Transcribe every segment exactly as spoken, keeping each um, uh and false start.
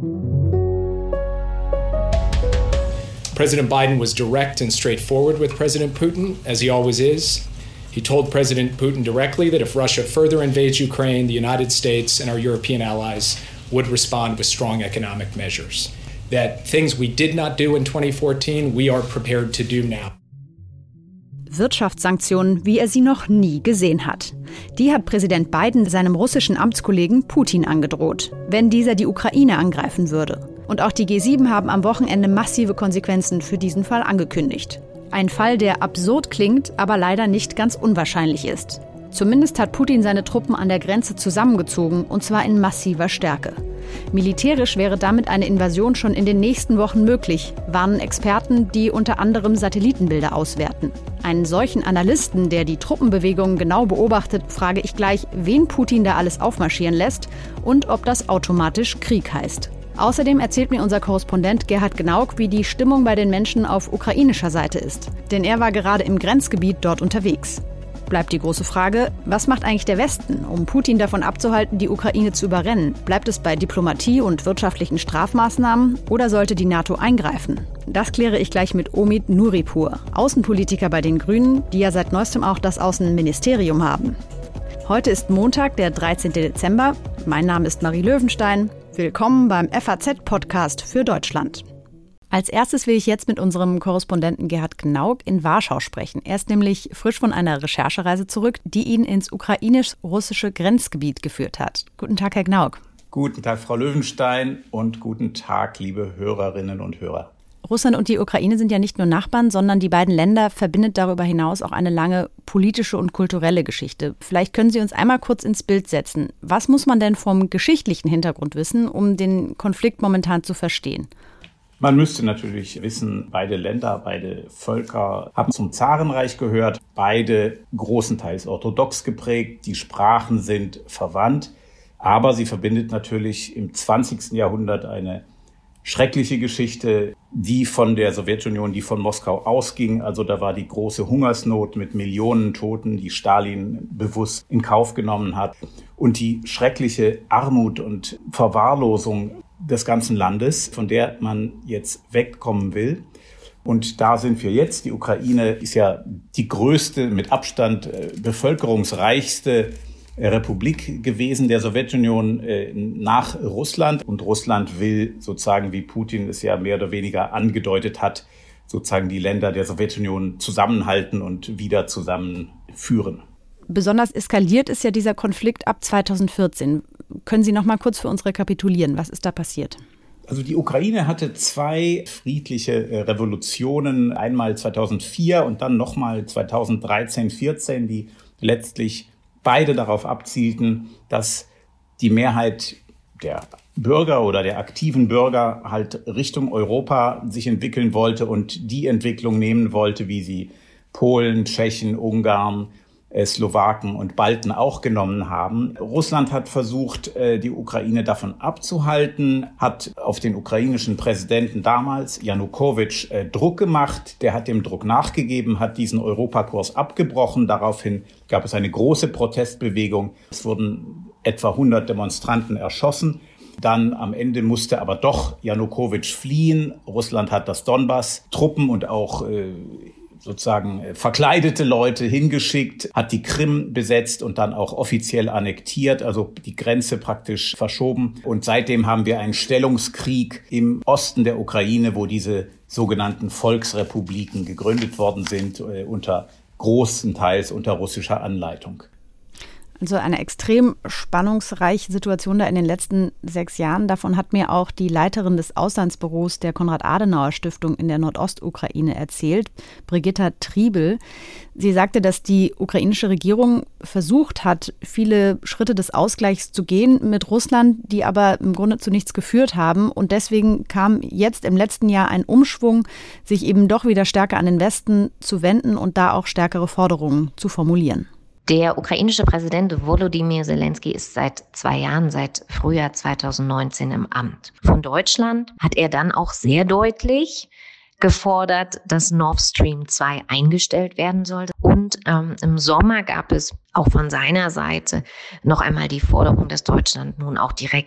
President Biden was direct and straightforward with President Putin, as he always is. He told President Putin directly that if Russia further invades Ukraine, the United States and our European allies would respond with strong economic measures. That things we did not do in twenty fourteen, we are prepared to do now. Wirtschaftssanktionen, wie er sie noch nie gesehen hat. Die hat Präsident Biden seinem russischen Amtskollegen Putin angedroht, wenn dieser die Ukraine angreifen würde. Und auch die G sieben haben am Wochenende massive Konsequenzen für diesen Fall angekündigt. Ein Fall, der absurd klingt, aber leider nicht ganz unwahrscheinlich ist. Zumindest hat Putin seine Truppen an der Grenze zusammengezogen, und zwar in massiver Stärke. Militärisch wäre damit eine Invasion schon in den nächsten Wochen möglich, warnen Experten, die unter anderem Satellitenbilder auswerten. Einen solchen Analysten, der die Truppenbewegungen genau beobachtet, frage ich gleich, wen Putin da alles aufmarschieren lässt und ob das automatisch Krieg heißt. Außerdem erzählt mir unser Korrespondent Gerhard Gnauk, wie die Stimmung bei den Menschen auf ukrainischer Seite ist. Denn er war gerade im Grenzgebiet dort unterwegs. Bleibt die große Frage, was macht eigentlich der Westen, um Putin davon abzuhalten, die Ukraine zu überrennen? Bleibt es bei Diplomatie und wirtschaftlichen Strafmaßnahmen oder sollte die NATO eingreifen? Das kläre ich gleich mit Omid Nuripur, Außenpolitiker bei den Grünen, die ja seit neuestem auch das Außenministerium haben. Heute ist Montag, der dreizehnten Dezember. Mein Name ist Marie Löwenstein. Willkommen beim F A Z-Podcast für Deutschland. Als erstes will ich jetzt mit unserem Korrespondenten Gerhard Gnauk in Warschau sprechen. Er ist nämlich frisch von einer Recherchereise zurück, die ihn ins ukrainisch-russische Grenzgebiet geführt hat. Guten Tag, Herr Gnauk. Guten Tag, Frau Löwenstein, und guten Tag, liebe Hörerinnen und Hörer. Russland und die Ukraine sind ja nicht nur Nachbarn, sondern die beiden Länder verbindet darüber hinaus auch eine lange politische und kulturelle Geschichte. Vielleicht können Sie uns einmal kurz ins Bild setzen. Was muss man denn vom geschichtlichen Hintergrund wissen, um den Konflikt momentan zu verstehen? Man müsste natürlich wissen, beide Länder, beide Völker haben zum Zarenreich gehört, beide großenteils orthodox geprägt, die Sprachen sind verwandt, aber sie verbindet natürlich im zwanzigsten Jahrhundert eine schreckliche Geschichte, die von der Sowjetunion, die von Moskau ausging. Also da war die große Hungersnot mit Millionen Toten, die Stalin bewusst in Kauf genommen hat. Und die schreckliche Armut und Verwahrlosung des ganzen Landes, von der man jetzt wegkommen will. Und da sind wir jetzt. Die Ukraine ist ja die größte, mit Abstand äh, bevölkerungsreichste Republik gewesen der Sowjetunion äh, nach Russland. Und Russland will sozusagen, wie Putin es ja mehr oder weniger angedeutet hat, sozusagen die Länder der Sowjetunion zusammenhalten und wieder zusammenführen. Besonders eskaliert ist ja dieser Konflikt ab zweitausendvierzehn. Können Sie noch mal kurz für uns rekapitulieren? Was ist da passiert? Also die Ukraine hatte zwei friedliche Revolutionen, einmal zweitausendvier und dann nochmal zweitausenddreizehn vierzehn, die letztlich beide darauf abzielten, dass die Mehrheit der Bürger oder der aktiven Bürger halt Richtung Europa sich entwickeln wollte und die Entwicklung nehmen wollte, wie sie Polen, Tschechen, Ungarn, Slowaken und Balten auch genommen haben. Russland hat versucht, die Ukraine davon abzuhalten, hat auf den ukrainischen Präsidenten damals, Janukowitsch, Druck gemacht. Der hat dem Druck nachgegeben, hat diesen Europakurs abgebrochen. Daraufhin gab es eine große Protestbewegung. Es wurden etwa hundert Demonstranten erschossen. Dann am Ende musste aber doch Janukowitsch fliehen. Russland hat das Donbass-Truppen und auch äh, sozusagen verkleidete Leute hingeschickt, hat die Krim besetzt und dann auch offiziell annektiert, also die Grenze praktisch verschoben. Und seitdem haben wir einen Stellungskrieg im Osten der Ukraine, wo diese sogenannten Volksrepubliken gegründet worden sind, äh, unter großenteils unter russischer Anleitung. Also eine extrem spannungsreiche Situation da in den letzten sechs Jahren. Davon hat mir auch die Leiterin des Auslandsbüros der Konrad-Adenauer-Stiftung in der Nordostukraine erzählt, Brigitta Triebel. Sie sagte, dass die ukrainische Regierung versucht hat, viele Schritte des Ausgleichs zu gehen mit Russland, die aber im Grunde zu nichts geführt haben. Und deswegen kam jetzt im letzten Jahr ein Umschwung, sich eben doch wieder stärker an den Westen zu wenden und da auch stärkere Forderungen zu formulieren. Der ukrainische Präsident Volodymyr Zelensky ist seit zwei Jahren, seit Frühjahr zweitausendneunzehn im Amt. Von Deutschland hat er dann auch sehr deutlich gefordert, dass Nord Stream zwei eingestellt werden sollte. Und ähm, im Sommer gab es auch von seiner Seite noch einmal die Forderung, dass Deutschland nun auch direkt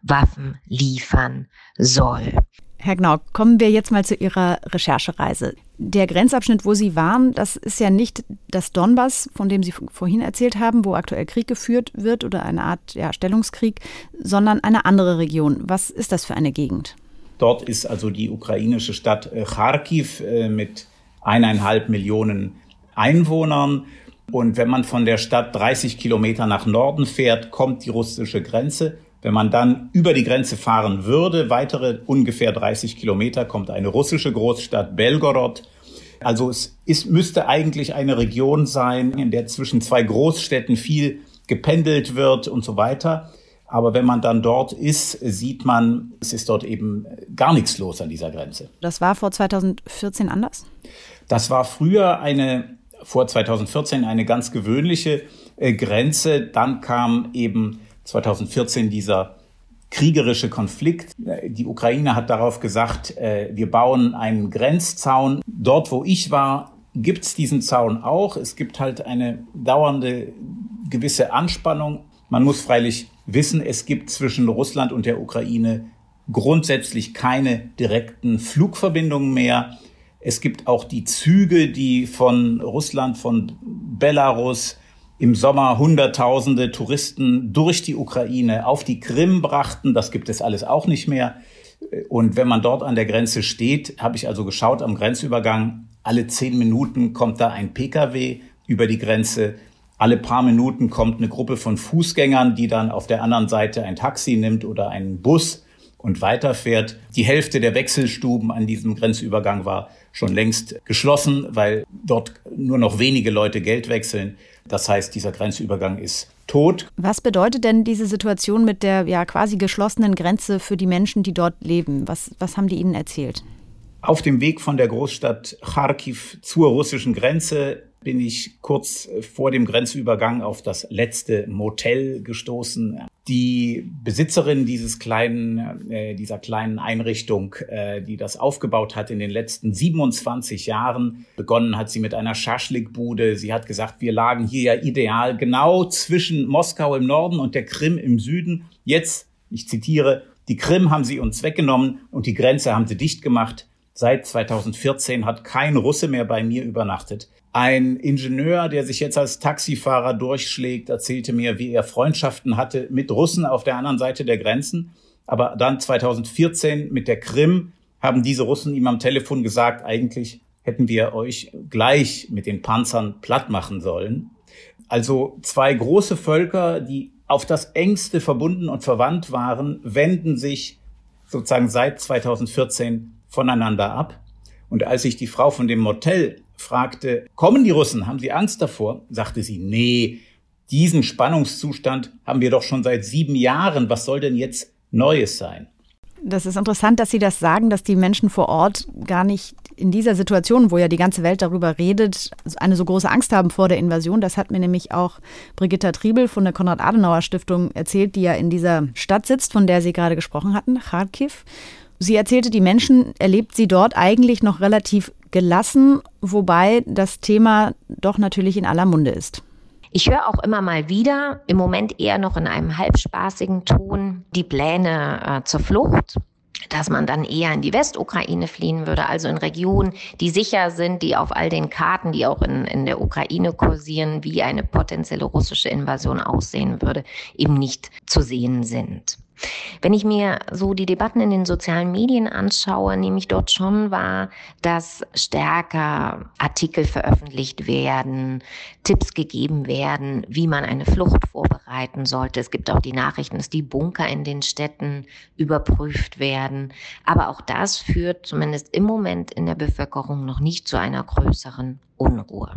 Waffen liefern soll. Herr Gnauk, kommen wir jetzt mal zu Ihrer Recherchereise. Der Grenzabschnitt, wo Sie waren, das ist ja nicht das Donbass, von dem Sie vorhin erzählt haben, wo aktuell Krieg geführt wird oder eine Art ja, Stellungskrieg, sondern eine andere Region. Was ist das für eine Gegend? Dort ist also die ukrainische Stadt Charkiw mit eineinhalb Millionen Einwohnern. Und wenn man von der Stadt dreißig Kilometer nach Norden fährt, kommt die russische Grenze. Wenn man dann über die Grenze fahren würde, weitere ungefähr dreißig Kilometer, kommt eine russische Großstadt Belgorod. Also es ist, müsste eigentlich eine Region sein, in der zwischen zwei Großstädten viel gependelt wird und so weiter. Aber wenn man dann dort ist, sieht man, es ist dort eben gar nichts los an dieser Grenze. Das war vor zweitausendvierzehn anders? Das war früher eine, vor zweitausendvierzehn eine ganz gewöhnliche äh, Grenze. Dann kam eben zweitausendvierzehn dieser kriegerische Konflikt. Die Ukraine hat darauf gesagt, äh, wir bauen einen Grenzzaun. Dort, wo ich war, gibt es diesen Zaun auch. Es gibt halt eine dauernde gewisse Anspannung. Man muss freilich wissen, es gibt zwischen Russland und der Ukraine grundsätzlich keine direkten Flugverbindungen mehr. Es gibt auch die Züge, die von Russland, von Belarus im Sommer Hunderttausende Touristen durch die Ukraine auf die Krim brachten. Das gibt es alles auch nicht mehr. Und wenn man dort an der Grenze steht, habe ich also geschaut am Grenzübergang, alle zehn Minuten kommt da ein Pkw über die Grenze. Alle paar Minuten kommt eine Gruppe von Fußgängern, die dann auf der anderen Seite ein Taxi nimmt oder einen Bus und weiterfährt. Die Hälfte der Wechselstuben an diesem Grenzübergang war schon längst geschlossen, weil dort nur noch wenige Leute Geld wechseln. Das heißt, dieser Grenzübergang ist tot. Was bedeutet denn diese Situation mit der ja quasi geschlossenen Grenze für die Menschen, die dort leben? Was, was haben die Ihnen erzählt? Auf dem Weg von der Großstadt Charkiw zur russischen Grenze bin ich kurz vor dem Grenzübergang auf das letzte Motel gestoßen. Die Besitzerin dieses kleinen, äh, dieser kleinen Einrichtung, äh, die das aufgebaut hat in den letzten siebenundzwanzig Jahren, begonnen hat sie mit einer Schaschlikbude. Sie hat gesagt, wir lagen hier ja ideal genau zwischen Moskau im Norden und der Krim im Süden. Jetzt, ich zitiere, die Krim haben sie uns weggenommen und die Grenze haben sie dicht gemacht. Seit zweitausendvierzehn hat kein Russe mehr bei mir übernachtet. Ein Ingenieur, der sich jetzt als Taxifahrer durchschlägt, erzählte mir, wie er Freundschaften hatte mit Russen auf der anderen Seite der Grenzen. Aber dann zweitausendvierzehn mit der Krim haben diese Russen ihm am Telefon gesagt, eigentlich hätten wir euch gleich mit den Panzern platt machen sollen. Also zwei große Völker, die auf das Engste verbunden und verwandt waren, wenden sich sozusagen seit zweitausendvierzehn voneinander ab. Und als ich die Frau von dem Motel fragte, kommen die Russen, haben sie Angst davor? Sagte sie, nee, diesen Spannungszustand haben wir doch schon seit sieben Jahren. Was soll denn jetzt Neues sein? Das ist interessant, dass Sie das sagen, dass die Menschen vor Ort gar nicht in dieser Situation, wo ja die ganze Welt darüber redet, eine so große Angst haben vor der Invasion. Das hat mir nämlich auch Brigitta Triebel von der Konrad-Adenauer-Stiftung erzählt, die ja in dieser Stadt sitzt, von der Sie gerade gesprochen hatten, Charkiw. Sie erzählte, die Menschen erlebt sie dort eigentlich noch relativ gelassen, wobei das Thema doch natürlich in aller Munde ist. Ich höre auch immer mal wieder, im Moment eher noch in einem halbspaßigen Ton, die Pläne äh, zur Flucht, dass man dann eher in die Westukraine fliehen würde, also in Regionen, die sicher sind, die auf all den Karten, die auch in, in der Ukraine kursieren, wie eine potenzielle russische Invasion aussehen würde, eben nicht zu sehen sind. Wenn ich mir so die Debatten in den sozialen Medien anschaue, nehme ich dort schon wahr, dass stärker Artikel veröffentlicht werden, Tipps gegeben werden, wie man eine Flucht vorbereiten sollte. Es gibt auch die Nachrichten, dass die Bunker in den Städten überprüft werden. Aber auch das führt zumindest im Moment in der Bevölkerung noch nicht zu einer größeren Unruhe.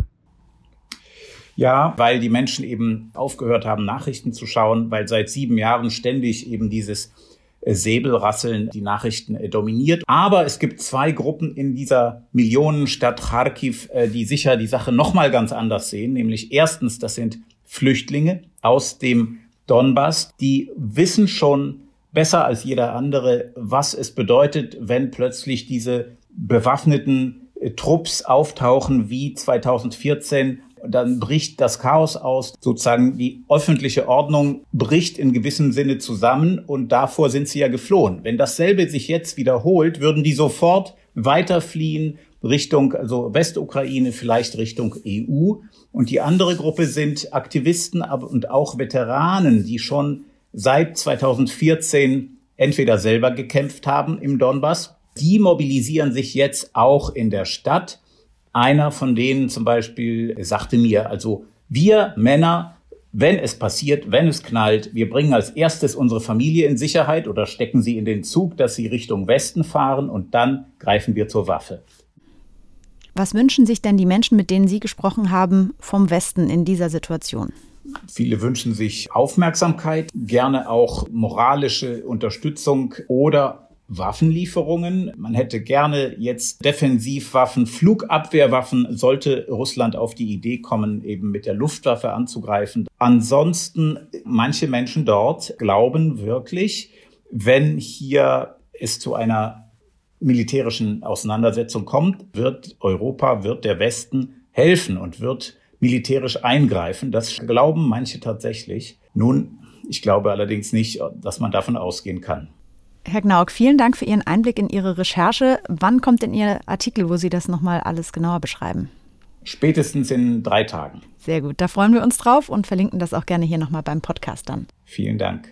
Ja, weil die Menschen eben aufgehört haben, Nachrichten zu schauen, weil seit sieben Jahren ständig eben dieses Säbelrasseln die Nachrichten dominiert. Aber es gibt zwei Gruppen in dieser Millionenstadt Charkiw, die sicher die Sache nochmal ganz anders sehen. Nämlich erstens, das sind Flüchtlinge aus dem Donbass. Die wissen schon besser als jeder andere, was es bedeutet, wenn plötzlich diese bewaffneten Trupps auftauchen wie zweitausendvierzehn. dann bricht das Chaos aus. Sozusagen die öffentliche Ordnung bricht in gewissem Sinne zusammen und davor sind sie ja geflohen. Wenn dasselbe sich jetzt wiederholt, würden die sofort weiterfliehen Richtung, also Westukraine, vielleicht Richtung E U. Und die andere Gruppe sind Aktivisten und auch Veteranen, die schon seit zweitausendvierzehn entweder selber gekämpft haben im Donbass. Die mobilisieren sich jetzt auch in der Stadt. Einer von denen zum Beispiel sagte mir, also wir Männer, wenn es passiert, wenn es knallt, wir bringen als erstes unsere Familie in Sicherheit oder stecken sie in den Zug, dass sie Richtung Westen fahren und dann greifen wir zur Waffe. Was wünschen sich denn die Menschen, mit denen Sie gesprochen haben, vom Westen in dieser Situation? Viele wünschen sich Aufmerksamkeit, gerne auch moralische Unterstützung oder Waffenlieferungen. Man hätte gerne jetzt Defensivwaffen, Flugabwehrwaffen, sollte Russland auf die Idee kommen, eben mit der Luftwaffe anzugreifen. Ansonsten, manche Menschen dort glauben wirklich, wenn hier es zu einer militärischen Auseinandersetzung kommt, wird Europa, wird der Westen helfen und wird militärisch eingreifen. Das glauben manche tatsächlich. Nun, ich glaube allerdings nicht, dass man davon ausgehen kann. Herr Gnauk, vielen Dank für Ihren Einblick in Ihre Recherche. Wann kommt denn Ihr Artikel, wo Sie das nochmal alles genauer beschreiben? Spätestens in drei Tagen. Sehr gut, da freuen wir uns drauf und verlinken das auch gerne hier nochmal beim Podcast dann. Vielen Dank.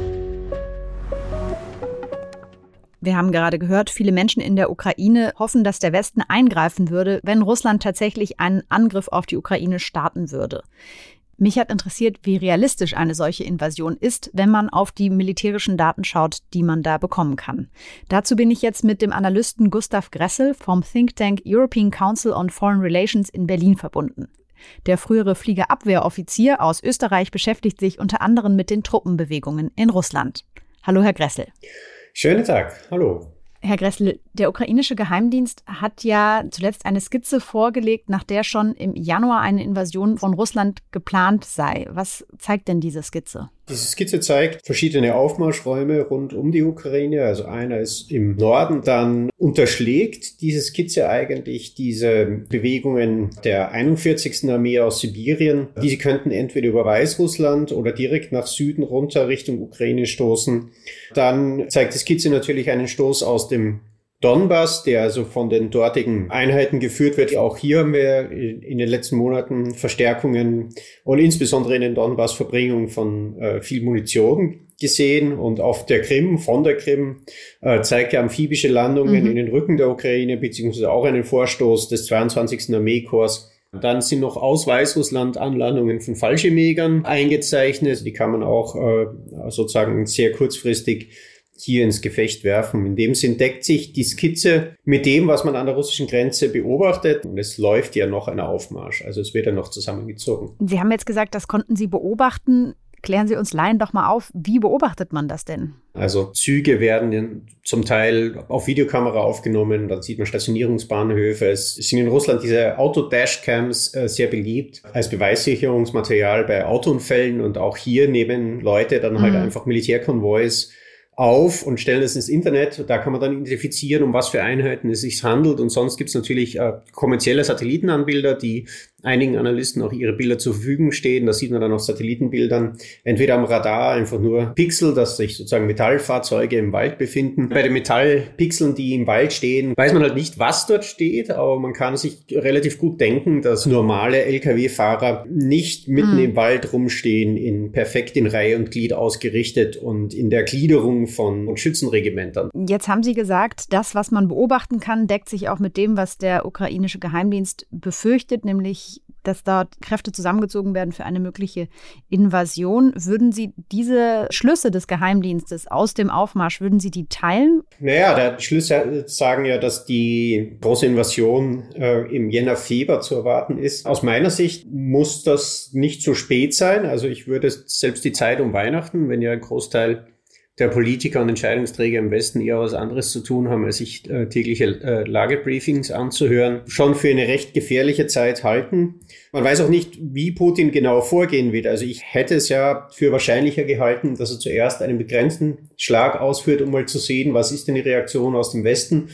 Wir haben gerade gehört, viele Menschen in der Ukraine hoffen, dass der Westen eingreifen würde, wenn Russland tatsächlich einen Angriff auf die Ukraine starten würde. Mich hat interessiert, wie realistisch eine solche Invasion ist, wenn man auf die militärischen Daten schaut, die man da bekommen kann. Dazu bin ich jetzt mit dem Analysten Gustav Gressel vom Think Tank European Council on Foreign Relations in Berlin verbunden. Der frühere Fliegerabwehroffizier aus Österreich beschäftigt sich unter anderem mit den Truppenbewegungen in Russland. Hallo, Herr Gressel. Schönen Tag, hallo. Herr Gressel, der ukrainische Geheimdienst hat ja zuletzt eine Skizze vorgelegt, nach der schon im Januar eine Invasion von Russland geplant sei. Was zeigt denn diese Skizze? Diese Skizze zeigt verschiedene Aufmarschräume rund um die Ukraine. Also einer ist im Norden. Dann unterschlägt diese Skizze eigentlich diese Bewegungen der einundvierzigsten Armee aus Sibirien. Diese könnten entweder über Weißrussland oder direkt nach Süden runter Richtung Ukraine stoßen. Dann zeigt die Skizze natürlich einen Stoß aus dem Donbass, der also von den dortigen Einheiten geführt wird. Auch hier haben wir in den letzten Monaten Verstärkungen und insbesondere in den Donbass Verbringung von äh, viel Munition gesehen. Und auf der Krim, von der Krim, äh, zeigt ja amphibische Landungen mhm. in den Rücken der Ukraine, beziehungsweise auch einen Vorstoß des zweiundzwanzigsten Armeekorps. Dann sind noch aus Weißrussland Anlandungen von Fallschirmjägern eingezeichnet. Die kann man auch äh, sozusagen sehr kurzfristig hier ins Gefecht werfen. In dem Sinn deckt sich die Skizze mit dem, was man an der russischen Grenze beobachtet. Und es läuft ja noch ein Aufmarsch. Also es wird ja noch zusammengezogen. Sie haben jetzt gesagt, das konnten Sie beobachten. Klären Sie uns Laien doch mal auf, wie beobachtet man das denn? Also Züge werden zum Teil auf Videokamera aufgenommen, dann sieht man Stationierungsbahnhöfe. Es sind in Russland diese Auto-Dashcams äh, sehr beliebt als Beweissicherungsmaterial bei Autounfällen. Und auch hier nehmen Leute dann halt mhm. einfach Militärkonvois auf und stellen es ins Internet. Da kann man dann identifizieren, um was für Einheiten es sich handelt. Und sonst gibt es natürlich äh, kommerzielle Satellitenanbilder, die einigen Analysten auch ihre Bilder zur Verfügung stehen. Da sieht man dann auf Satellitenbildern entweder am Radar einfach nur Pixel, dass sich sozusagen Metallfahrzeuge im Wald befinden. Bei den Metallpixeln, die im Wald stehen, weiß man halt nicht, was dort steht, aber man kann sich relativ gut denken, dass normale L K W-Fahrer nicht mitten mhm. im Wald rumstehen, in perfekt in Reihe und Glied ausgerichtet und in der Gliederung von Schützenregimentern. Jetzt haben Sie gesagt, das, was man beobachten kann, deckt sich auch mit dem, was der ukrainische Geheimdienst befürchtet, nämlich dass dort Kräfte zusammengezogen werden für eine mögliche Invasion. Würden Sie diese Schlüsse des Geheimdienstes aus dem Aufmarsch, würden Sie die teilen? Naja, die Schlüsse sagen ja, dass die große Invasion äh, im Jänner, Februar zu erwarten ist. Aus meiner Sicht muss das nicht so spät sein. Also ich würde selbst die Zeit um Weihnachten, wenn ja ein Großteil der Politiker und Entscheidungsträger im Westen eher was anderes zu tun haben, als sich äh, tägliche äh, Lagebriefings anzuhören, schon für eine recht gefährliche Zeit halten. Man weiß auch nicht, wie Putin genau vorgehen wird. Also ich hätte es ja für wahrscheinlicher gehalten, dass er zuerst einen begrenzten Schlag ausführt, um mal zu sehen, was ist denn die Reaktion aus dem Westen.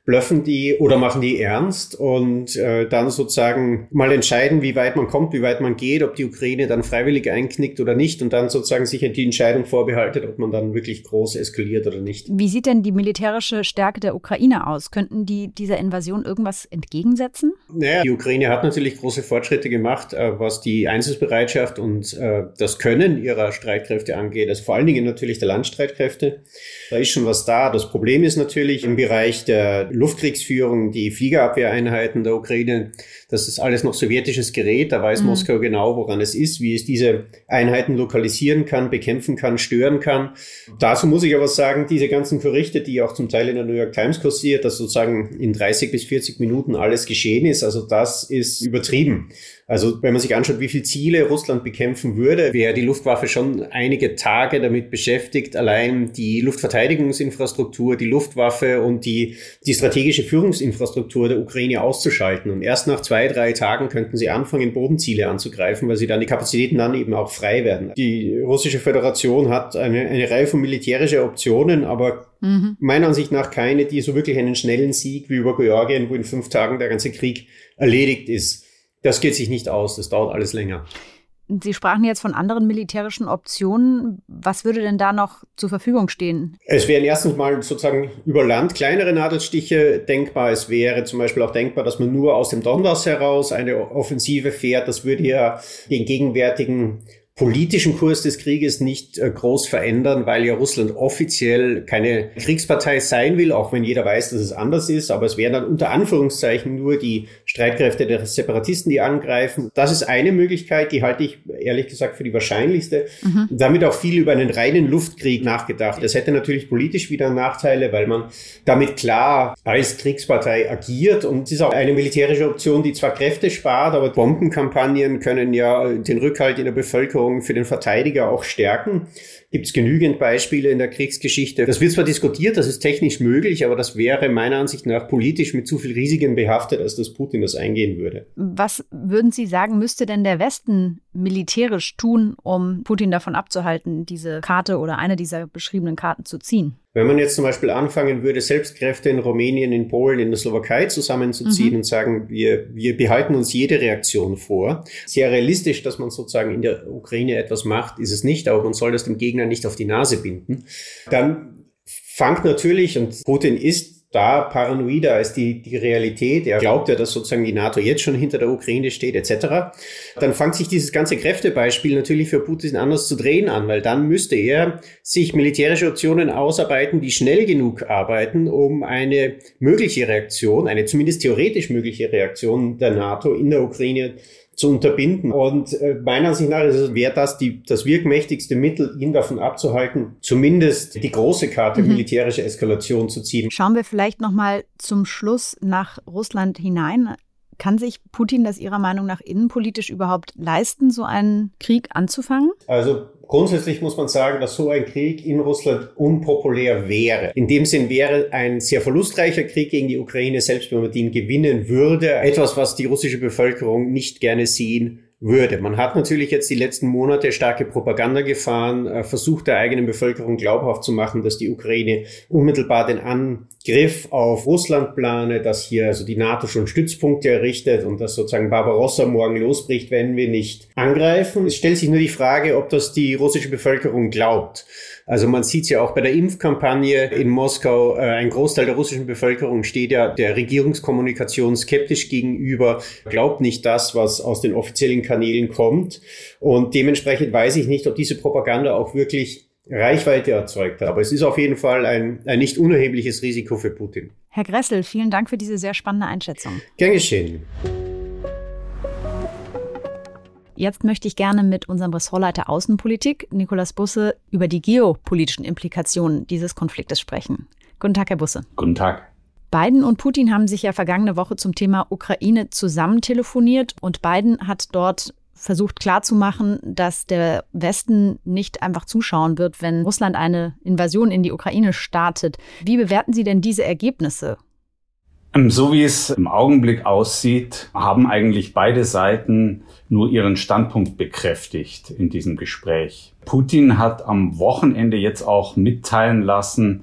blöffen die oder machen die ernst und äh, dann sozusagen mal entscheiden, wie weit man kommt, wie weit man geht, ob die Ukraine dann freiwillig einknickt oder nicht und dann sozusagen sich die Entscheidung vorbehaltet, ob man dann wirklich groß eskaliert oder nicht. Wie sieht denn die militärische Stärke der Ukraine aus? Könnten die dieser Invasion irgendwas entgegensetzen? Naja, die Ukraine hat natürlich große Fortschritte gemacht, äh, was die Einsatzbereitschaft und äh, das Können ihrer Streitkräfte angeht, also vor allen Dingen natürlich der Landstreitkräfte. Da ist schon was da. Das Problem ist natürlich im Bereich der Luftkriegsführung, die Fliegerabwehreinheiten der Ukraine, das ist alles noch sowjetisches Gerät. Da weiß mhm. Moskau genau, woran es ist, wie es diese Einheiten lokalisieren kann, bekämpfen kann, stören kann. Dazu muss ich aber sagen, diese ganzen Berichte, die auch zum Teil in der New York Times kursiert, dass sozusagen in dreißig bis vierzig Minuten alles geschehen ist, also das ist übertrieben. Also wenn man sich anschaut, wie viele Ziele Russland bekämpfen würde, wäre die Luftwaffe schon einige Tage damit beschäftigt, allein die Luftverteidigungsinfrastruktur, die Luftwaffe und die, die strategische Führungsinfrastruktur der Ukraine auszuschalten. Und erst nach zwei, drei Tagen könnten sie anfangen, Bodenziele anzugreifen, weil sie dann die Kapazitäten dann eben auch frei werden. Die russische Föderation hat eine, eine Reihe von militärischer Optionen, aber mhm. meiner Ansicht nach keine, die so wirklich einen schnellen Sieg wie über Georgien, wo in fünf Tagen der ganze Krieg erledigt ist. Das geht sich nicht aus, das dauert alles länger. Sie sprachen jetzt von anderen militärischen Optionen. Was würde denn da noch zur Verfügung stehen? Es wären erstens mal sozusagen über Land kleinere Nadelstiche denkbar. Es wäre zum Beispiel auch denkbar, dass man nur aus dem Donbass heraus eine Offensive fährt. Das würde ja den gegenwärtigen politischen Kurs des Krieges nicht äh, groß verändern, weil ja Russland offiziell keine Kriegspartei sein will, auch wenn jeder weiß, dass es anders ist. Aber es wären dann unter Anführungszeichen nur die Streitkräfte der Separatisten, die angreifen. Das ist eine Möglichkeit, die halte ich ehrlich gesagt für die wahrscheinlichste. Mhm. Damit auch viel über einen reinen Luftkrieg nachgedacht. Das hätte natürlich politisch wieder Nachteile, weil man damit klar als Kriegspartei agiert. Und es ist auch eine militärische Option, die zwar Kräfte spart, aber Bombenkampagnen können ja den Rückhalt in der Bevölkerung für den Verteidiger auch stärken. Gibt es genügend Beispiele in der Kriegsgeschichte. Das wird zwar diskutiert, das ist technisch möglich, aber das wäre meiner Ansicht nach politisch mit zu viel Risiken behaftet, als dass Putin das eingehen würde. Was würden Sie sagen, müsste denn der Westen militärisch tun, um Putin davon abzuhalten, diese Karte oder eine dieser beschriebenen Karten zu ziehen? Wenn man jetzt zum Beispiel anfangen würde, selbst Kräfte in Rumänien, in Polen, in der Slowakei zusammenzuziehen mhm. und sagen, wir, wir behalten uns jede Reaktion vor. Sehr realistisch, dass man sozusagen in der Ukraine etwas macht, ist es nicht, aber man soll das dem Gegner nicht auf die Nase binden. Dann fangt natürlich, und Putin ist da paranoider als die, die Realität. Er glaubt ja, dass sozusagen die NATO jetzt schon hinter der Ukraine steht, et cetera. Dann fängt sich dieses ganze Kräftebeispiel natürlich für Putin anders zu drehen an, weil dann müsste er sich militärische Optionen ausarbeiten, die schnell genug arbeiten, um eine mögliche Reaktion, eine zumindest theoretisch mögliche Reaktion der NATO in der Ukraine zu unterbinden. Und äh, meiner Ansicht nach wäre das die, das wirkmächtigste Mittel, ihn davon abzuhalten, zumindest die große Karte mhm. militärische Eskalation zu ziehen. Schauen wir vielleicht noch mal zum Schluss nach Russland hinein. Kann sich Putin das Ihrer Meinung nach innenpolitisch überhaupt leisten, so einen Krieg anzufangen? Also grundsätzlich muss man sagen, dass so ein Krieg in Russland unpopulär wäre. In dem Sinn wäre ein sehr verlustreicher Krieg gegen die Ukraine, selbst wenn man den gewinnen würde, etwas, was die russische Bevölkerung nicht gerne sehen würde. Man hat natürlich jetzt die letzten Monate starke Propaganda gefahren, äh, versucht der eigenen Bevölkerung glaubhaft zu machen, dass die Ukraine unmittelbar den Angriff auf Russland plane, dass hier also die NATO schon Stützpunkte errichtet und dass sozusagen Barbarossa morgen losbricht, wenn wir nicht angreifen. Es stellt sich nur die Frage, ob das die russische Bevölkerung glaubt. Also man sieht es ja auch bei der Impfkampagne in Moskau. Äh, ein Großteil der russischen Bevölkerung steht ja der Regierungskommunikation skeptisch gegenüber, glaubt nicht das, was aus den offiziellen Kanälen kommt. Und dementsprechend weiß ich nicht, ob diese Propaganda auch wirklich Reichweite erzeugt hat. Aber es ist auf jeden Fall ein, ein nicht unerhebliches Risiko für Putin. Herr Gressel, vielen Dank für diese sehr spannende Einschätzung. Gern geschehen. Jetzt möchte ich gerne mit unserem Ressortleiter Außenpolitik, Nikolaus Busse, über die geopolitischen Implikationen dieses Konfliktes sprechen. Guten Tag, Herr Busse. Guten Tag. Biden und Putin haben sich ja vergangene Woche zum Thema Ukraine zusammen telefoniert und Biden hat dort versucht klarzumachen, dass der Westen nicht einfach zuschauen wird, wenn Russland eine Invasion in die Ukraine startet. Wie bewerten Sie denn diese Ergebnisse? So wie es im Augenblick aussieht, haben eigentlich beide Seiten nur ihren Standpunkt bekräftigt in diesem Gespräch. Putin hat am Wochenende jetzt auch mitteilen lassen,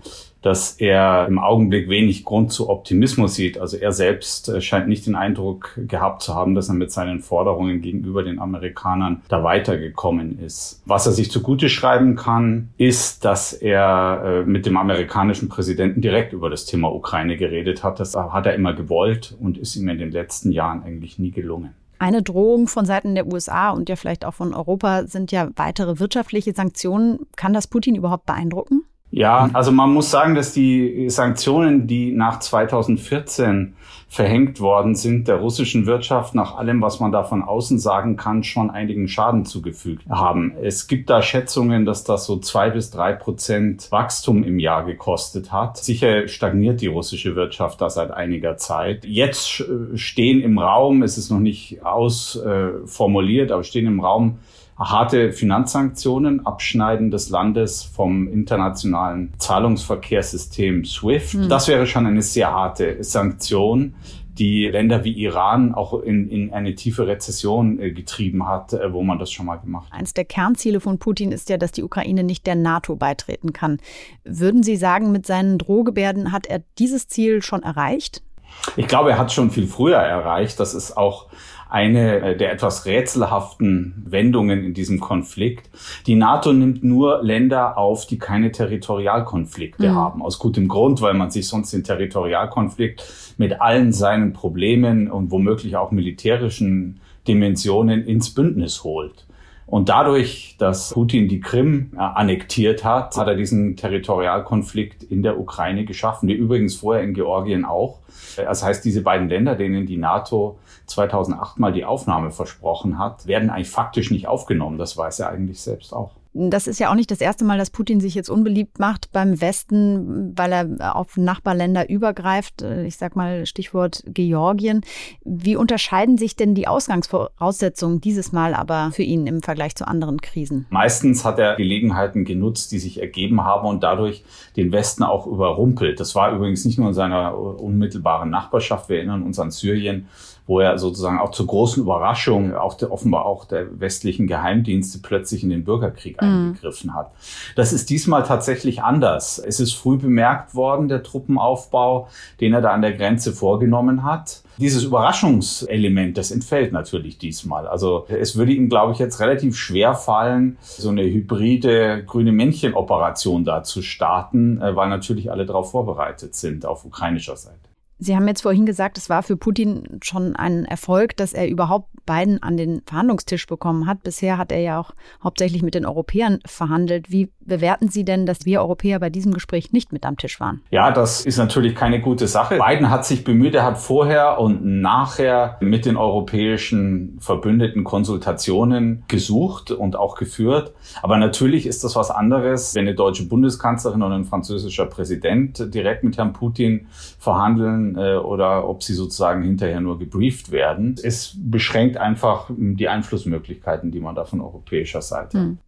dass er im Augenblick wenig Grund zu Optimismus sieht. Also er selbst scheint nicht den Eindruck gehabt zu haben, dass er mit seinen Forderungen gegenüber den Amerikanern da weitergekommen ist. Was er sich zugute schreiben kann, ist, dass er mit dem amerikanischen Präsidenten direkt über das Thema Ukraine geredet hat. Das hat er immer gewollt und ist ihm in den letzten Jahren eigentlich nie gelungen. Eine Drohung von Seiten der U S A und ja vielleicht auch von Europa sind ja weitere wirtschaftliche Sanktionen. Kann das Putin überhaupt beeindrucken? Ja, also man muss sagen, dass die Sanktionen, die nach zweitausendvierzehn verhängt worden sind, der russischen Wirtschaft nach allem, was man da von außen sagen kann, schon einigen Schaden zugefügt haben. Es gibt da Schätzungen, dass das so zwei bis drei Prozent Wachstum im Jahr gekostet hat. Sicher stagniert die russische Wirtschaft da seit einiger Zeit. Jetzt stehen im Raum, es ist noch nicht ausformuliert, aber stehen im Raum harte Finanzsanktionen, Abschneiden des Landes vom internationalen Zahlungsverkehrssystem SWIFT. Mhm. Das wäre schon eine sehr harte Sanktion, die Länder wie Iran auch in, in eine tiefe Rezession äh, getrieben hat, äh, wo man das schon mal gemacht hat. Eines der Kernziele von Putin ist ja, dass die Ukraine nicht der NATO beitreten kann. Würden Sie sagen, mit seinen Drohgebärden hat er dieses Ziel schon erreicht? Ich glaube, er hat schon viel früher erreicht. Das ist auch eine der etwas rätselhaften Wendungen in diesem Konflikt. Die NATO nimmt nur Länder auf, die keine Territorialkonflikte mhm. haben. Aus gutem Grund, weil man sich sonst den Territorialkonflikt mit allen seinen Problemen und womöglich auch militärischen Dimensionen ins Bündnis holt. Und dadurch, dass Putin die Krim äh, annektiert hat, hat er diesen Territorialkonflikt in der Ukraine geschaffen, wie übrigens vorher in Georgien auch. Das heißt, diese beiden Länder, denen die NATO zweitausendacht mal die Aufnahme versprochen hat, werden eigentlich faktisch nicht aufgenommen. Das weiß er eigentlich selbst auch. Das ist ja auch nicht das erste Mal, dass Putin sich jetzt unbeliebt macht beim Westen, weil er auf Nachbarländer übergreift. Ich sag mal Stichwort Georgien. Wie unterscheiden sich denn die Ausgangsvoraussetzungen dieses Mal aber für ihn im Vergleich zu anderen Krisen? Meistens hat er Gelegenheiten genutzt, die sich ergeben haben und dadurch den Westen auch überrumpelt. Das war übrigens nicht nur in seiner unmittelbaren Nachbarschaft. Wir erinnern uns an Syrien, wo er sozusagen auch zur großen Überraschung auch der, offenbar auch der westlichen Geheimdienste plötzlich in den Bürgerkrieg mhm. eingegriffen hat. Das ist diesmal tatsächlich anders. Es ist früh bemerkt worden, der Truppenaufbau, den er da an der Grenze vorgenommen hat. Dieses Überraschungselement, das entfällt natürlich diesmal. Also es würde ihm, glaube ich, jetzt relativ schwer fallen, so eine hybride grüne Männchen-Operation da zu starten, weil natürlich alle darauf vorbereitet sind auf ukrainischer Seite. Sie haben jetzt vorhin gesagt, es war für Putin schon ein Erfolg, dass er überhaupt Biden an den Verhandlungstisch bekommen hat. Bisher hat er ja auch hauptsächlich mit den Europäern verhandelt. Wie bewerten Sie denn, dass wir Europäer bei diesem Gespräch nicht mit am Tisch waren? Ja, das ist natürlich keine gute Sache. Biden hat sich bemüht, er hat vorher und nachher mit den europäischen Verbündeten Konsultationen gesucht und auch geführt. Aber natürlich ist das was anderes, wenn eine deutsche Bundeskanzlerin und ein französischer Präsident direkt mit Herrn Putin verhandeln oder ob sie sozusagen hinterher nur gebrieft werden. Es beschränkt einfach die Einflussmöglichkeiten, die man da von europäischer Seite hat.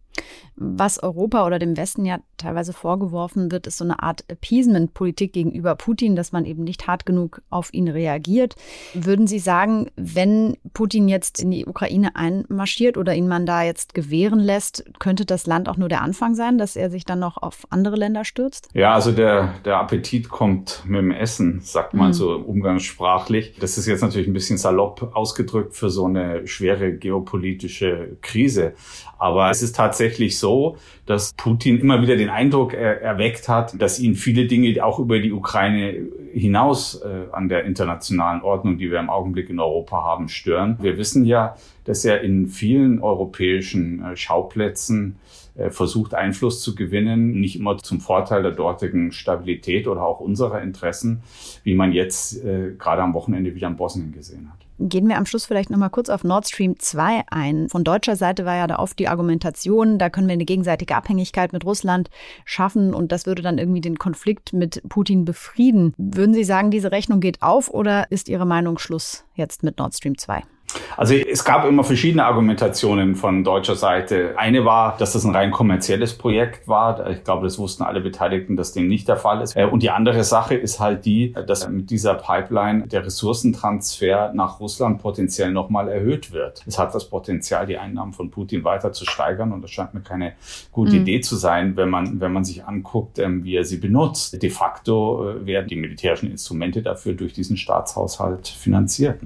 Was Europa oder dem Westen ja teilweise vorgeworfen wird, ist so eine Art Appeasement-Politik gegenüber Putin, dass man eben nicht hart genug auf ihn reagiert. Würden Sie sagen, wenn Putin jetzt in die Ukraine einmarschiert oder ihn man da jetzt gewähren lässt, könnte das Land auch nur der Anfang sein, dass er sich dann noch auf andere Länder stürzt? Ja, also der, der Appetit kommt mit dem Essen, sagt man mhm. so umgangssprachlich. Das ist jetzt natürlich ein bisschen salopp ausgedrückt für so eine schwere geopolitische Krise. Aber es ist tatsächlich so, dass Putin immer wieder den Eindruck er, erweckt hat, dass ihn viele Dinge auch über die Ukraine hinaus äh, an der internationalen Ordnung, die wir im Augenblick in Europa haben, stören. Wir wissen ja, dass er in vielen europäischen äh, Schauplätzen äh, versucht, Einfluss zu gewinnen, nicht immer zum Vorteil der dortigen Stabilität oder auch unserer Interessen, wie man jetzt äh, gerade am Wochenende wieder in Bosnien gesehen hat. Gehen wir am Schluss vielleicht noch mal kurz auf Nord Stream zwei ein. Von deutscher Seite war ja da oft die Argumentation, da können wir eine gegenseitige Abhängigkeit mit Russland schaffen und das würde dann irgendwie den Konflikt mit Putin befrieden. Würden Sie sagen, diese Rechnung geht auf oder ist Ihre Meinung Schluss jetzt mit Nord Stream zwei? Also es gab immer verschiedene Argumentationen von deutscher Seite. Eine war, dass das ein rein kommerzielles Projekt war. Ich glaube, das wussten alle Beteiligten, dass dem nicht der Fall ist. Und die andere Sache ist halt die, dass mit dieser Pipeline der Ressourcentransfer nach Russland potenziell nochmal erhöht wird. Es hat das Potenzial, die Einnahmen von Putin weiter zu steigern. Und das scheint mir keine gute mhm. Idee zu sein, wenn man, wenn man sich anguckt, wie er sie benutzt. De facto werden die militärischen Instrumente dafür durch diesen Staatshaushalt finanziert.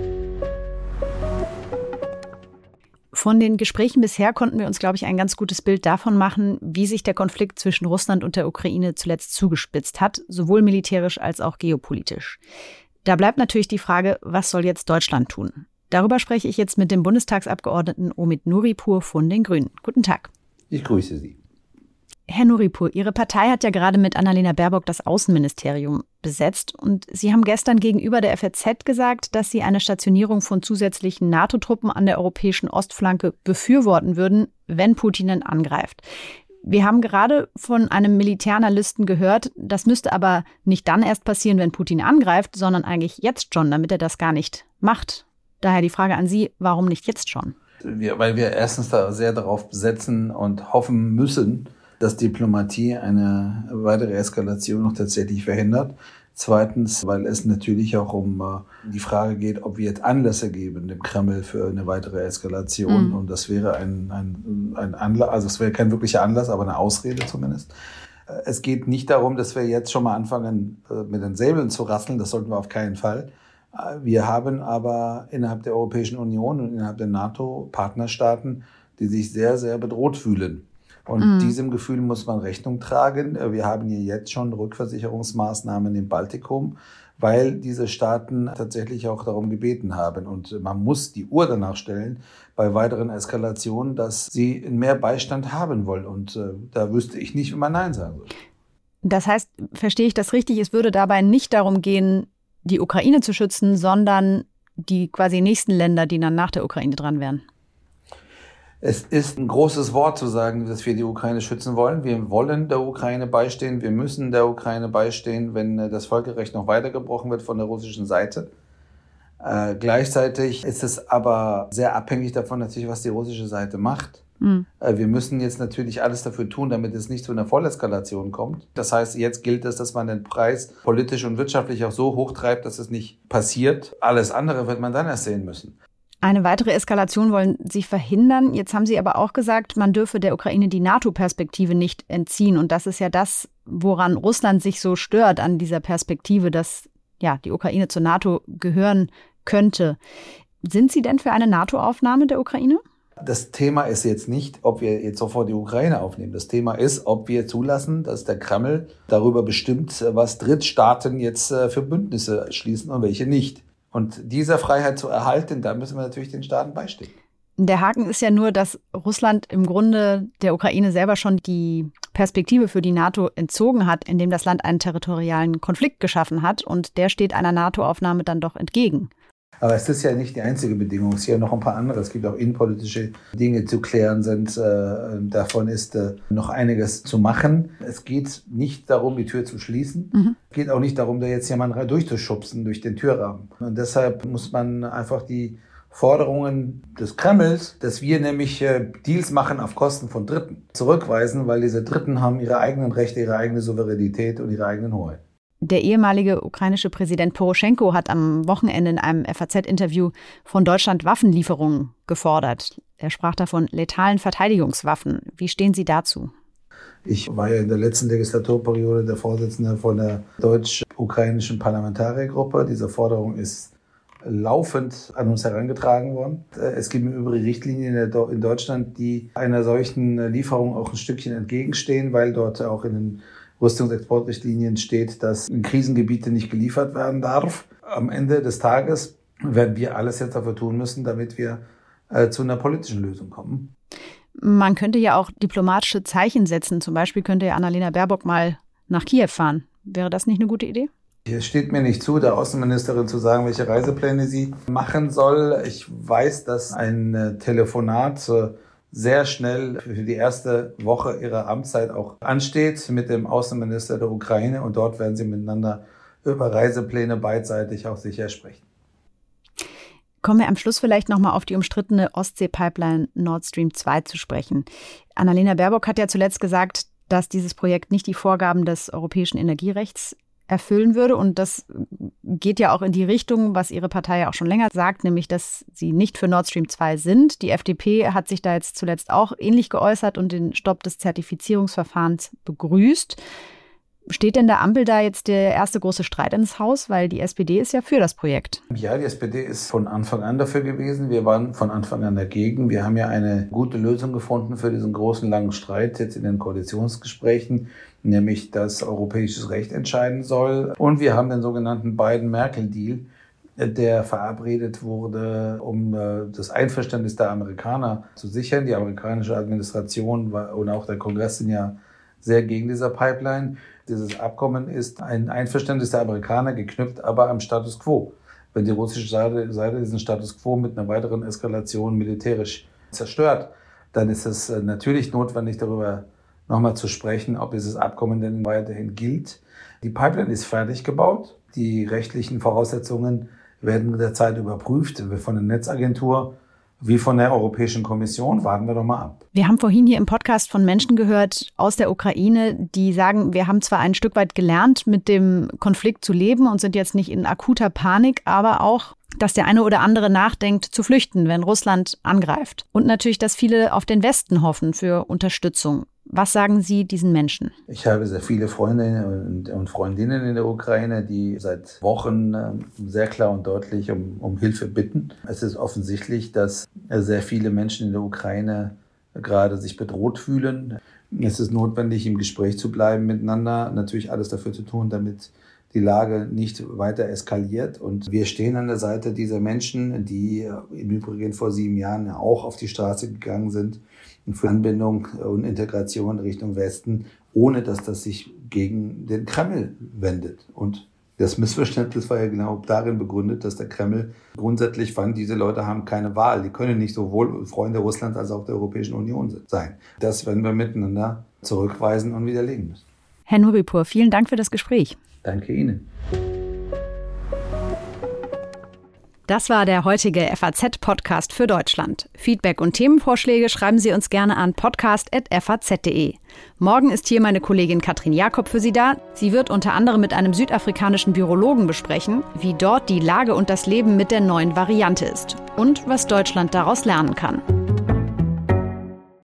Von den Gesprächen bisher konnten wir uns, glaube ich, ein ganz gutes Bild davon machen, wie sich der Konflikt zwischen Russland und der Ukraine zuletzt zugespitzt hat, sowohl militärisch als auch geopolitisch. Da bleibt natürlich die Frage, was soll jetzt Deutschland tun? Darüber spreche ich jetzt mit dem Bundestagsabgeordneten Omid Nuripur von den Grünen. Guten Tag. Ich grüße Sie. Herr Nuripur, Ihre Partei hat ja gerade mit Annalena Baerbock das Außenministerium besetzt und Sie haben gestern gegenüber der F A Z gesagt, dass Sie eine Stationierung von zusätzlichen NATO-Truppen an der europäischen Ostflanke befürworten würden, wenn Putin dann angreift. Wir haben gerade von einem Militäranalysten gehört, das müsste aber nicht dann erst passieren, wenn Putin angreift, sondern eigentlich jetzt schon, damit er das gar nicht macht. Daher die Frage an Sie, warum nicht jetzt schon? Wir, weil wir erstens da sehr darauf setzen und hoffen müssen, dass Diplomatie eine weitere Eskalation noch tatsächlich verhindert. Zweitens, weil es natürlich auch um äh, die Frage geht, ob wir jetzt Anlässe geben dem Kreml für eine weitere Eskalation. Mhm. Und das wäre ein, ein, ein Anlass, also es wäre kein wirklicher Anlass, aber eine Ausrede zumindest. Es geht nicht darum, dass wir jetzt schon mal anfangen, äh, mit den Säbeln zu rasseln. Das sollten wir auf keinen Fall. Wir haben aber innerhalb der Europäischen Union und innerhalb der NATO Partnerstaaten, die sich sehr, sehr bedroht fühlen. Und mhm. diesem Gefühl muss man Rechnung tragen. Wir haben hier jetzt schon Rückversicherungsmaßnahmen im Baltikum, weil diese Staaten tatsächlich auch darum gebeten haben. Und man muss die Uhr danach stellen bei weiteren Eskalationen, dass sie mehr Beistand haben wollen. Und äh, da wüsste ich nicht, wie man Nein sagen soll. Das heißt, verstehe ich das richtig, es würde dabei nicht darum gehen, die Ukraine zu schützen, sondern die quasi nächsten Länder, die dann nach der Ukraine dran wären? Es ist ein großes Wort zu sagen, dass wir die Ukraine schützen wollen. Wir wollen der Ukraine beistehen. Wir müssen der Ukraine beistehen, wenn das Völkerrecht noch weiter gebrochen wird von der russischen Seite. Äh, gleichzeitig ist es aber sehr abhängig davon natürlich, was die russische Seite macht. Mhm. Äh, wir müssen jetzt natürlich alles dafür tun, damit es nicht zu einer Volleskalation kommt. Das heißt, jetzt gilt es, dass man den Preis politisch und wirtschaftlich auch so hoch treibt, dass es nicht passiert. Alles andere wird man dann erst sehen müssen. Eine weitere Eskalation wollen Sie verhindern. Jetzt haben Sie aber auch gesagt, man dürfe der Ukraine die NATO-Perspektive nicht entziehen. Und das ist ja das, woran Russland sich so stört, an dieser Perspektive, dass ja die Ukraine zur NATO gehören könnte. Sind Sie denn für eine NATO-Aufnahme der Ukraine? Das Thema ist jetzt nicht, ob wir jetzt sofort die Ukraine aufnehmen. Das Thema ist, ob wir zulassen, dass der Kreml darüber bestimmt, was Drittstaaten jetzt für Bündnisse schließen und welche nicht. Und diese Freiheit zu erhalten, da müssen wir natürlich den Staaten beistehen. Der Haken ist ja nur, dass Russland im Grunde der Ukraine selber schon die Perspektive für die NATO entzogen hat, indem das Land einen territorialen Konflikt geschaffen hat. Und der steht einer NATO-Aufnahme dann doch entgegen. Aber es ist ja nicht die einzige Bedingung. Es gibt ja noch ein paar andere. Es gibt auch innenpolitische Dinge zu klären sind. Äh, davon ist äh, noch einiges zu machen. Es geht nicht darum, die Tür zu schließen. Mhm. Es geht auch nicht darum, da jetzt jemanden durchzuschubsen durch den Türrahmen. Und deshalb muss man einfach die Forderungen des Kremls, dass wir nämlich äh, Deals machen auf Kosten von Dritten, zurückweisen, weil diese Dritten haben ihre eigenen Rechte, ihre eigene Souveränität und ihre eigenen Hoheit. Der ehemalige ukrainische Präsident Poroschenko hat am Wochenende in einem F A Z-Interview von Deutschland Waffenlieferungen gefordert. Er sprach davon letalen Verteidigungswaffen. Wie stehen Sie dazu? Ich war ja in der letzten Legislaturperiode der Vorsitzende von der deutsch-ukrainischen Parlamentariergruppe. Diese Forderung ist laufend an uns herangetragen worden. Es gibt im Übrigen Richtlinien in Deutschland, die einer solchen Lieferung auch ein Stückchen entgegenstehen, weil dort auch in den Rüstungsexportrichtlinien steht, dass in Krisengebiete nicht geliefert werden darf. Am Ende des Tages werden wir alles jetzt dafür tun müssen, damit wir äh, zu einer politischen Lösung kommen. Man könnte ja auch diplomatische Zeichen setzen. Zum Beispiel könnte ja Annalena Baerbock mal nach Kiew fahren. Wäre das nicht eine gute Idee? Es steht mir nicht zu, der Außenministerin zu sagen, welche Reisepläne sie machen soll. Ich weiß, dass ein Telefonat sehr schnell für die erste Woche ihrer Amtszeit auch ansteht mit dem Außenminister der Ukraine. Und dort werden sie miteinander über Reisepläne beidseitig auch sicher sprechen. Kommen wir am Schluss vielleicht nochmal auf die umstrittene Ostsee-Pipeline Nord Stream zwei zu sprechen. Annalena Baerbock hat ja zuletzt gesagt, dass dieses Projekt nicht die Vorgaben des europäischen Energierechts erfüllen würde. Und das geht ja auch in die Richtung, was Ihre Partei ja auch schon länger sagt, nämlich, dass Sie nicht für Nord Stream zwei sind. Die F D P hat sich da jetzt zuletzt auch ähnlich geäußert und den Stopp des Zertifizierungsverfahrens begrüßt. Steht denn der Ampel da jetzt der erste große Streit ins Haus? Weil die S P D ist ja für das Projekt. Ja, die S P D ist von Anfang an dafür gewesen. Wir waren von Anfang an dagegen. Wir haben ja eine gute Lösung gefunden für diesen großen, langen Streit jetzt in den Koalitionsgesprächen, nämlich dass europäisches Recht entscheiden soll. Und wir haben den sogenannten Biden-Merkel-Deal, der verabredet wurde, um das Einverständnis der Amerikaner zu sichern. Die amerikanische Administration und auch der Kongress sind ja sehr gegen dieser Pipeline. Dieses Abkommen ist ein Einverständnis der Amerikaner, geknüpft aber am Status quo. Wenn die russische Seite, Seite diesen Status quo mit einer weiteren Eskalation militärisch zerstört, dann ist es natürlich notwendig, darüber nochmal zu sprechen, ob dieses Abkommen denn weiterhin gilt. Die Pipeline ist fertig gebaut. Die rechtlichen Voraussetzungen werden mit der Zeit überprüft von der Netzagentur wie von der Europäischen Kommission. Warten wir doch mal ab. Wir haben vorhin hier im Podcast von Menschen gehört aus der Ukraine, die sagen, wir haben zwar ein Stück weit gelernt, mit dem Konflikt zu leben und sind jetzt nicht in akuter Panik, aber auch, dass der eine oder andere nachdenkt, zu flüchten, wenn Russland angreift. Und natürlich, dass viele auf den Westen hoffen für Unterstützung. Was sagen Sie diesen Menschen? Ich habe sehr viele Freunde und Freundinnen in der Ukraine, die seit Wochen sehr klar und deutlich um, um Hilfe bitten. Es ist offensichtlich, dass sehr viele Menschen in der Ukraine gerade sich bedroht fühlen. Es ist notwendig, im Gespräch zu bleiben miteinander, natürlich alles dafür zu tun, damit die Lage nicht weiter eskaliert. Und wir stehen an der Seite dieser Menschen, die im Übrigen vor sieben Jahren auch auf die Straße gegangen sind für Anbindung und Integration Richtung Westen, ohne dass das sich gegen den Kreml wendet. Und das Missverständnis war ja genau darin begründet, dass der Kreml grundsätzlich fand, diese Leute haben keine Wahl. Die können nicht sowohl Freunde Russlands als auch der Europäischen Union sein. Das werden wir miteinander zurückweisen und widerlegen müssen. Herr Nuripur, vielen Dank für das Gespräch. Danke Ihnen. Das war der heutige F A Z-Podcast für Deutschland. Feedback und Themenvorschläge schreiben Sie uns gerne an podcast at f a z punkt d e. Morgen ist hier meine Kollegin Katrin Jakob für Sie da. Sie wird unter anderem mit einem südafrikanischen Virologen besprechen, wie dort die Lage und das Leben mit der neuen Variante ist und was Deutschland daraus lernen kann.